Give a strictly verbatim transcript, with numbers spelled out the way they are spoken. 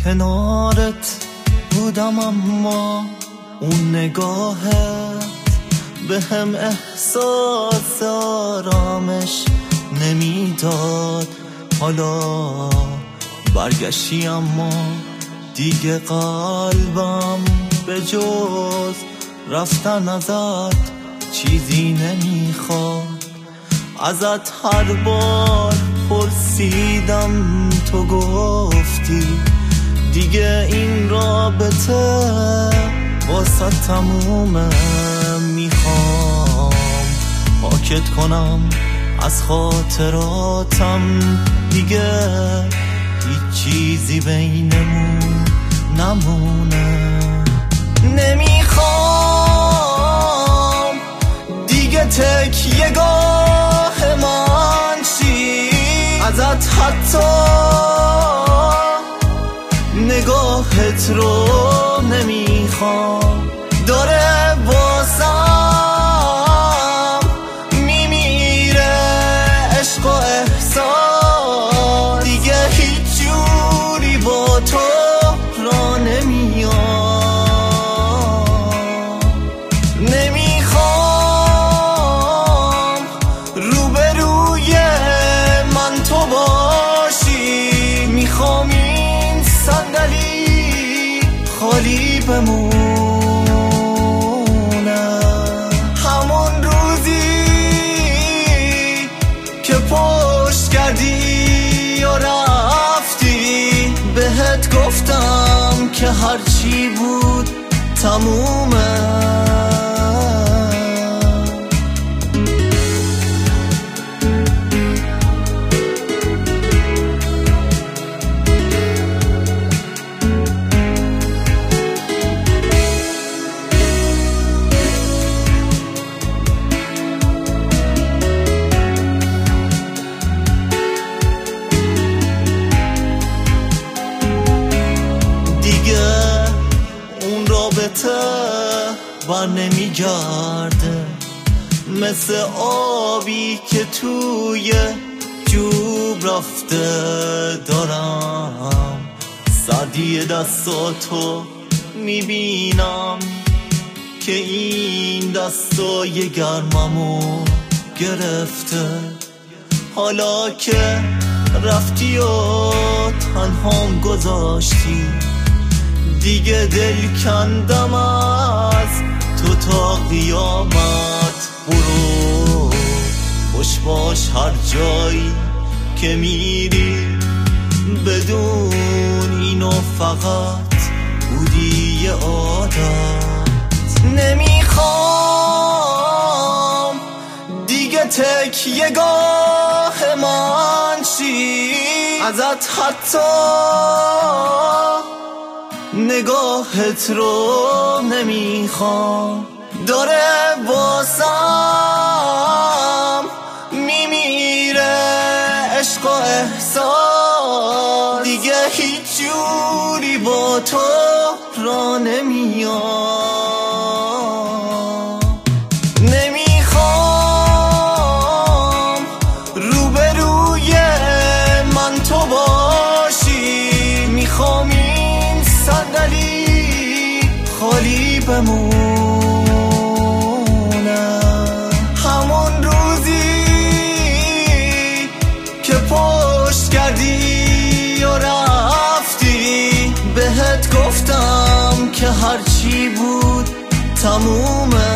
کنارت بودم اما اون نگاهت به هم احساس آرامش نمیداد. حالا برگشتی اما دیگه قلبم به جز رفتن ازت چیزی نمیخواد. ازت هر بار پرسیدم تو گفتی دیگه این رابطه واسه تمومه. میخوام پاکت کنم از خاطراتم، دیگه هیچ چیزی بینمون نمونه. نمیخوام دیگه تکیه گاه من چی ازت، حتی نگاهت رو نمیخوام. داره واسم میمیره عشق و احساس، دیگه هیچ جوری با تو را نمیاد. نمیخوام روبروی من تو باشی، میخوام این صندلی خالی بمونه. همون روزی که پشت کردی و رفتی، بهت گفتم که هرچی بود تمومه. بر نمیگرده مثل آبی که توی جوب رفته. دارم سردی دستاتو میبینم که این دستای گرممو گرفته. حالا که رفتی و تنهام گذاشتی، دیگه دل کندم از تو تا قیامت. برو خوش باش هر جایی که میری، بدون اینو فقط بودی یه عادت. نمیخوام دیگه تکیه گاه من چی ازت، حتی نگاهت رو نمیخوام. داره واسم میمیره عشق و احساس، دیگه هیچ جوری با تو را نمیاد. نمیخوام روبروی من تو باشی، میخوام این صندلی خالی بمونه. همون روزی که پشت کردی و رفتی، بهت گفتم که هرچی بود تمومه.